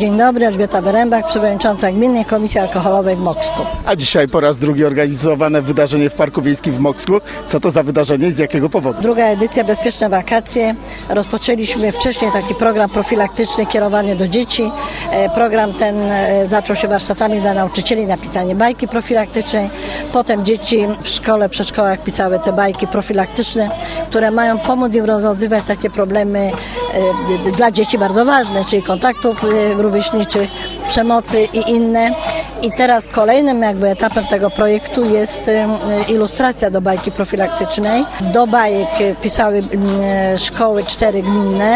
Dzień dobry, Elżbieta Wyrembak, przewodnicząca Gminnej Komisji Alkoholowej w Moksku. A dzisiaj po raz drugi organizowane wydarzenie w Parku Wiejskim w Moksku. Co to za wydarzenie i z jakiego powodu? Druga edycja Bezpieczne Wakacje. Rozpoczęliśmy wcześniej taki program profilaktyczny kierowany do dzieci. Program ten zaczął się warsztatami dla nauczycieli na pisanie bajki profilaktycznej. Potem dzieci w szkole, przedszkolach pisały te bajki profilaktyczne, które mają pomóc im rozwiązywać takie problemy dla dzieci bardzo ważne, czyli kontaktów rówieśniczych, przemocy i inne. I teraz kolejnym etapem tego projektu jest ilustracja do bajki profilaktycznej. Do bajek pisały szkoły 4 gminne.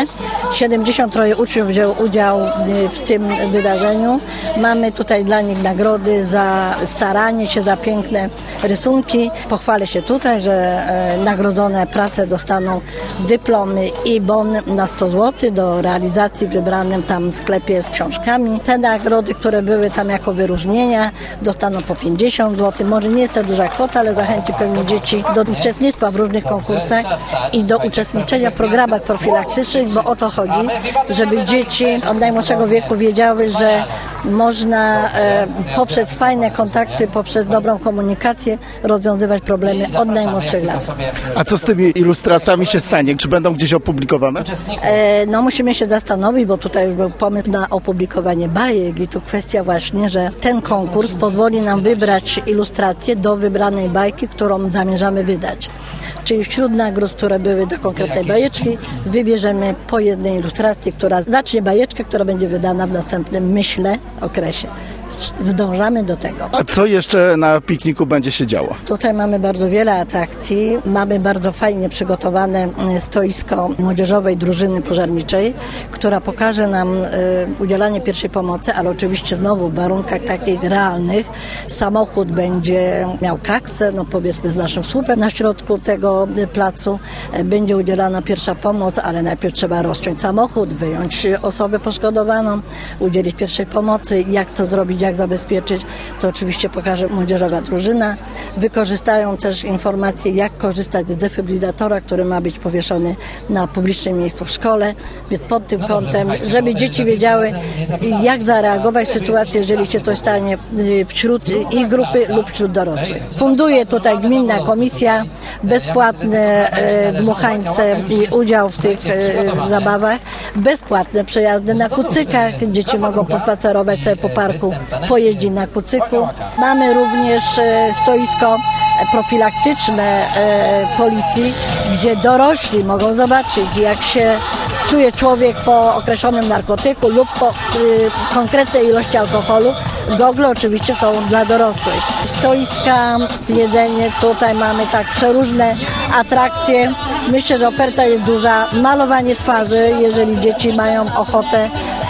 73 uczniów wzięło udział w tym wydarzeniu. Mamy tutaj dla nich nagrody za staranie się, za piękne rysunki. Pochwalę się tutaj, że nagrodzone prace dostaną dyplomy i bon na 100 zł do realizacji w wybranym tam sklepie z książkami. Te nagrody, które były tam jako wyróżnienia, dostaną po 50 zł. Może nie jest to duża kwota, ale zachęci pewnie dzieci do uczestnictwa w różnych konkursach i do uczestniczenia w programach profilaktycznych, bo o to chodzi, żeby dzieci od najmłodszego wieku wiedziały, że można poprzez fajne kontakty, poprzez dobrą komunikację rozwiązywać problemy od najmłodszych lat. A co z tymi ilustracjami się stanie? Czy będą gdzieś opublikowane? No musimy się zastanowić, bo tutaj już był pomysł na opublikowanie bajek i tu kwestia właśnie, że ten konkurs pozwoli nam wybrać ilustrację do wybranej bajki, którą zamierzamy wydać. Czyli wśród nagród, które były do konkretnej bajeczki, wybierzemy po jednej ilustracji, która zacznie bajeczkę, która będzie wydana w następnym, myślę, okresie. Zdążamy do tego. A co jeszcze na pikniku będzie się działo? Tutaj mamy bardzo wiele atrakcji. Mamy bardzo fajnie przygotowane stoisko młodzieżowej drużyny pożarniczej, która pokaże nam udzielanie pierwszej pomocy, ale oczywiście znowu w warunkach takich realnych. Samochód będzie miał kaksę, no powiedzmy z naszym słupem na środku tego placu. Będzie udzielana pierwsza pomoc, ale najpierw trzeba rozciąć samochód, wyjąć osobę poszkodowaną, udzielić pierwszej pomocy. Jak to zrobić, jak zabezpieczyć, to oczywiście pokaże młodzieżowa drużyna. Wykorzystają też informacje, jak korzystać z defibrylatora, który ma być powieszony na publicznym miejscu w szkole. Więc pod tym kątem, żeby dzieci wiedziały, jak zareagować w sytuacji, jeżeli się coś stanie wśród ich grupy lub wśród dorosłych. Funduje tutaj Gminna Komisja bezpłatne dmuchańce i udział w tych zabawach, bezpłatne przejazdy na kucykach. Dzieci mogą pospacerować sobie po parku, pojeździ na kucyku. Mamy również stoisko profilaktyczne policji, gdzie dorośli mogą zobaczyć, jak się czuje człowiek po określonym narkotyku lub po konkretnej ilości alkoholu. Gogle oczywiście są dla dorosłych. Stoiska, jedzenie, tutaj mamy tak przeróżne atrakcje. Myślę, że oferta jest duża. Malowanie twarzy, jeżeli dzieci mają ochotę.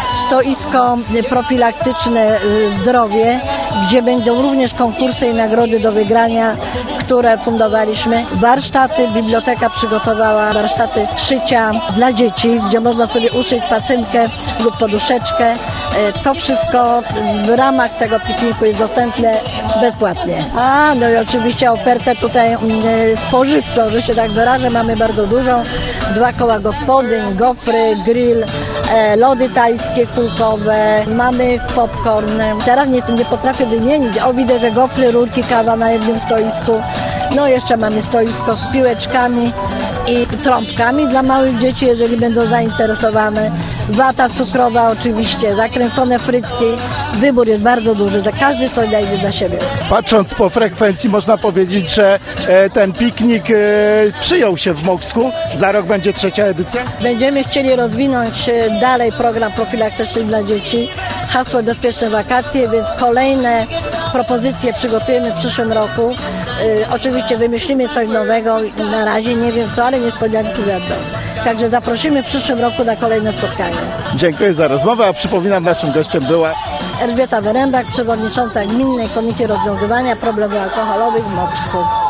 Stoisko profilaktyczne zdrowie, gdzie będą również konkursy i nagrody do wygrania, które fundowaliśmy. Warsztaty, biblioteka przygotowała warsztaty szycia dla dzieci, gdzie można sobie uszyć pacynkę lub poduszeczkę. To wszystko w ramach tego pikniku jest dostępne bezpłatnie. No i oczywiście ofertę tutaj spożywczą, że się tak wyrażę, mamy bardzo dużą. 2 koła gospodyń, gofry, grill, lody tajskie, kulkowe, mamy popcorn. Teraz nie potrafię wymienić. Widzę, że gofry, rurki, kawa na jednym stoisku. No jeszcze mamy stoisko z piłeczkami i trąbkami dla małych dzieci, jeżeli będą zainteresowane. Wata cukrowa oczywiście, zakręcone frytki. Wybór jest bardzo duży, że każdy coś znajdzie dla siebie. Patrząc po frekwencji, można powiedzieć, że ten piknik przyjął się w Moksku. Za rok będzie 3. edycja? Będziemy chcieli rozwinąć dalej program profilaktyczny dla dzieci. Hasło Bezpieczne Wakacje, więc kolejne propozycje przygotujemy w przyszłym roku. Oczywiście wymyślimy coś nowego. Na razie nie wiem co, ale niespodzianki będą. Także zaprosimy w przyszłym roku na kolejne spotkanie. Dziękuję za rozmowę, a przypominam, naszym gościem była Elżbieta Wyrembak, przewodnicząca Gminnej Komisji Rozwiązywania Problemów Alkoholowych w Moksku.